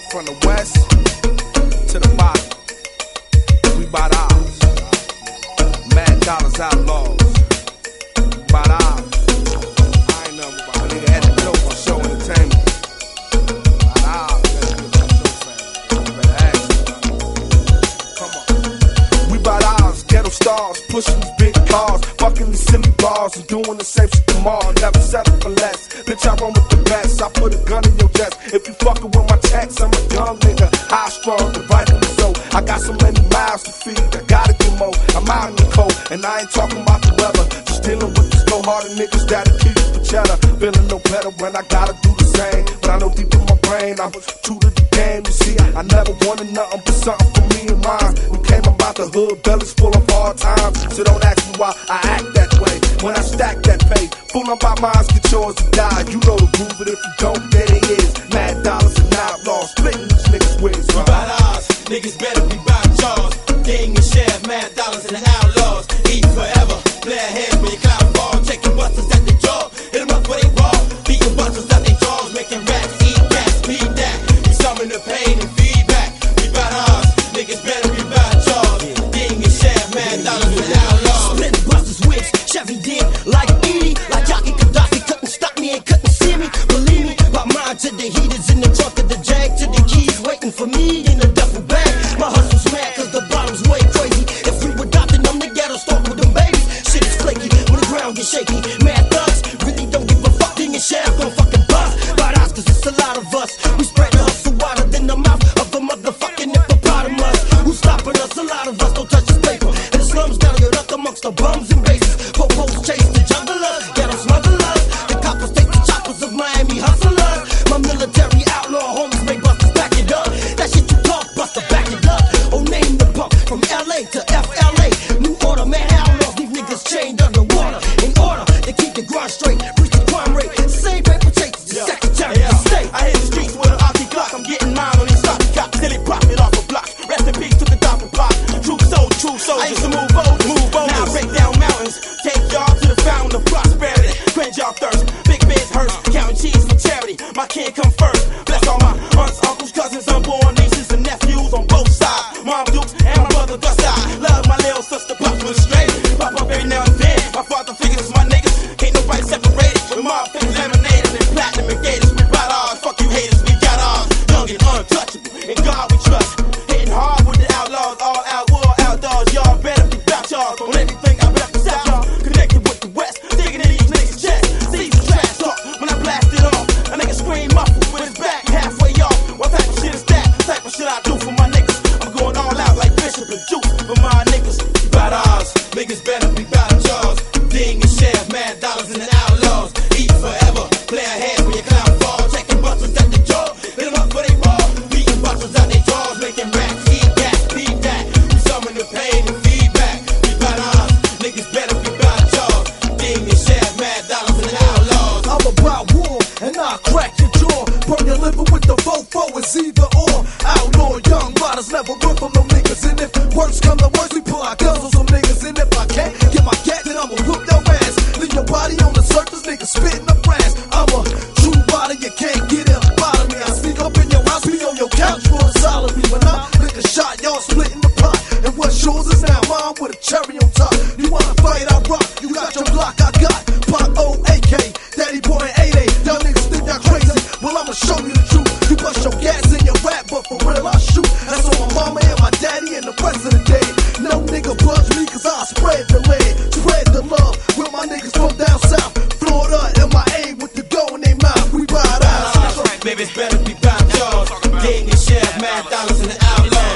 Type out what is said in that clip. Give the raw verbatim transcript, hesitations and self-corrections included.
From the west to the bottom, we bout ours. Mad Dollars Outlaws, we bout ours. I ain't nothing about a nigga had to joke on show entertainment. Bout ours, you better ask me. Come on. We bout ours, ghetto stars, pushing these big cars, fucking these silly bars, and doing the same shit tomorrow. Never settle for less. Bitch, I run with the best. I put a gun in your chest. If you fucking with my checks, I'm a young nigga, high strong, the rightfully so. I got so many miles to feed, I gotta get more. I'm out in the cold, and I ain't talking about the weather. Just dealing with these cold-hearted niggas that'll kill you for cheddar. Feeling no better when I gotta do the same, but I know deep in my brain I was true to the game. You see, I never wanted nothing but something for me and mine. We came about the hood, bellies full of hard times. So don't ask me why I act that way when I stack that pay. Fooling about mines, get yours to die. You know the groove, but if you don't, there it is. Mad Dollars and Outlaws, splitting these niggas' ways. We bout ours, niggas better be bout yours. King and Chef, Mad Dollars and the Outlaws. Eat forever, play ahead when you cloud ball. Checking busters at the jaw, hit them up where they raw. Beating busters at their jaws, making rats eat gas, beat that. You summon the pain and feedback. We bout ours, niggas better be bout yours. King and Chef, Mad Dollars and the Outlaws. Splitting busters wigs, Chevy did like Edie, like Jockey Gaddafi couldn't stop me and couldn't see me. Believe me, my mind to the heaters in the trunk of the Jag, to the keys waiting for me in a duffel bag. My hustle's mad cause the bottom's way crazy. If we were adopting them, the ghetto start with them babies. Shit is flaky when the ground gets shaky. Mad thugs really don't give a fuck. King and Chef gon' fucking bust. But us cause it's a lot of us. We spread the hustle wider than the mouth of a motherfucking hippopotamus. Who's stopping us? A lot of us don't touch this paper. And the slums gotta get up amongst the bums and bases. Popos chase the jugglers, ghetto smugglers. The coppers take the choppers of Miami hustlers. My military outlaw homies make busters back it up. That shit you talk, buster back it up. Oh, name the pump from L A to F L A. New order, man, outlaws, these niggas chained underwater. In order to keep the grind straight, reach the crime rate. Same paper chase, the Secretary of State. I hit the streets with an Aki Glock. I'm getting mine on these stocky cops. Till they profit off a block. Rest in peace to the Doppel block. True soul, true soldiers. I used to move bold, move bold. Now I break down mountains. Take y'all to the fountain of prosperity. Quench y'all thirst. Big biz hurts. Counting cheese for charity. My kid come first. Bless all my aunts, uncles, cousins, unborn nieces, and nephews on both sides. Mom Dukes and my brother Gus. I love my little sister. Pops with a straight. Pop up every now and then. My father figures is my niggas. Ain't nobody separated. With mom fingers laminated and platinum and gators. We bout ours. Fuck you haters. We got ours. Young and untouchable. In God we trust. Hitting hard with the outlaws. All out war outdoors. Y'all better be bout y'all. On everything I rep the South, y'all. Connected with the West. Digging in these niggas' chest. See some trash talk. When I blast it off, a nigga scream muffled with his back halfway off. What type of shit is that? What type of shit I do for my niggas? I'm going all out like Bishop and Juice for my niggas. We bout ours. Niggas better be bout yours. Ding and Chef, Mad Dollars and the Outlaws. Eat forever. Play ahead when your clown fall. Checking busters at the jaw. Hit them up for they raw. Beating busters out their jaws. Making rats eat gas. Beat that. We summon the pain and feedback. We bout ours. Niggas better be bout yours. Ding and Chef, Mad Dollars and the Outlaws. I'm about war, and I'll crack your jaw. Burn your liver with the fofo, it's either or. Outlaw, young riders never run from them niggas. And if worse come to worse, we pull our guns on some niggas. And if I can't get my gat, then I'ma whoop your ass. Leave your body on the surface, niggas spitting up brass. I'm a true rider, you can't get up out of me. I sneak up in your house, be on your couch for a salary. When I lick a shot, y'all splitting the pot. And what's yours is now mine with a cherry on top. You wanna fight, I rock. You got your block, I got Pop O A K, Daddy Boy and eight eight. Y'all niggas think y'all crazy. Well, I'ma show you the truth. You bust your gas in your rap, but for real I shoot. That's on my mama and my daddy and the rest of the day. No nigga budge me cause I spread the lead, spread the love with my niggas from down south. Florida, M I A with the go in their mouth. We ride out. Niggas better be bout yours. King and Chef, Mad Dollars and the Outlaws.